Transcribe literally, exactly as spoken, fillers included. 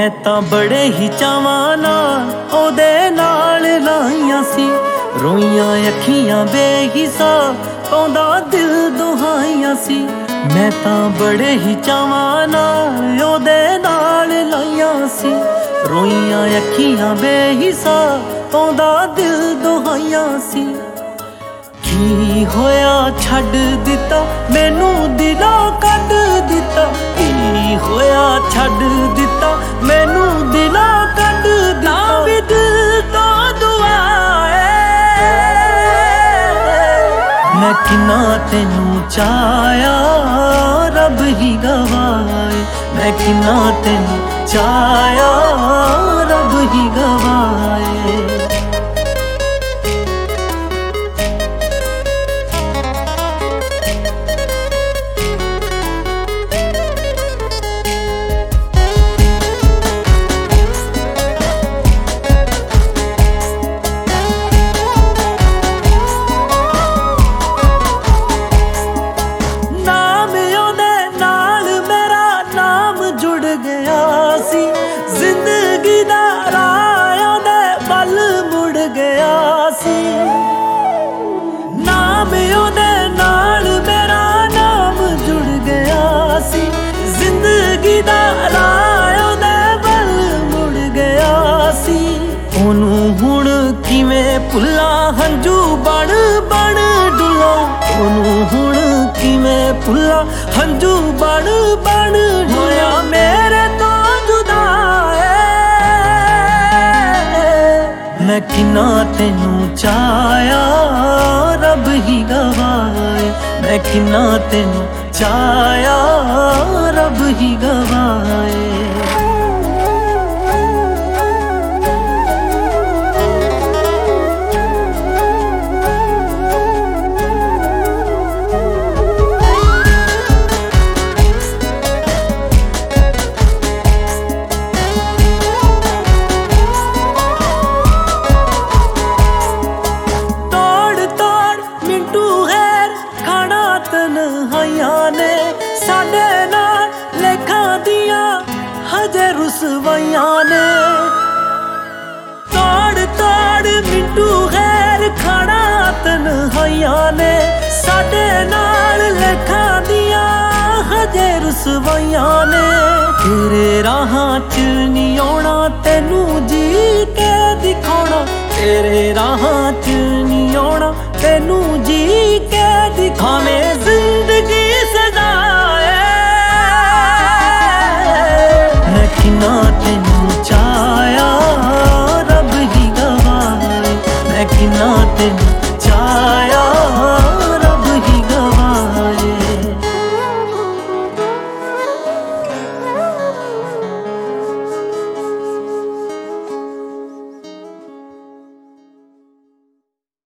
मैं तां बड़े ही चावां नाल ओदे नाल लाइयां सी, रोइयां अखियां बेहिसाब पाउंदा दिल दुहाइयां सी। मैं तां बड़े ही चावां नाल ओदे नाल लाइयां सी, रोइयां अखियां बेहिसाब पाउंदा दिल दुहाइयां सी। की होया छड्ड दिता मैनू दिलों कड्ड दिता, की होया छड्ड दिता मैनू दिलों कड्ड दिता। भी दिल तो दुआ है मैं किन्ना तेनू चाया रब ही गवाए, मैं किन्ना तेनू चाया रब ही गवाए। जिंदगी दा राह दे बल मुड़ गया सी, नाम ओदे नाल मेरा नाम जुड़ गया सी। जिंदगी दा राह दे बल मुड़ गया सी। ओनू हुण किवें भुल्ला हंजू बण बण डुला, ओनू हुण किवें भुल्ला हंजू बण बण होया मेरे तो जुदा मैं किन्ना तेनू चाया रब ही गवाए, मैं किन्ना तेनू चाया रब ही गवाए। ने साडे नाल लेखां दियां हजे रुसवाइयां ने, तोड़ तोड़ मिंटू खैर खाना तन्हाइयां ने। साडे नाल लेखां दियां हजे रुसवाइयां ने। तेरे राहां च नी आउणा तेनू जी के दिखाउणा, तेरे राहां च नी आउणा तेनू जी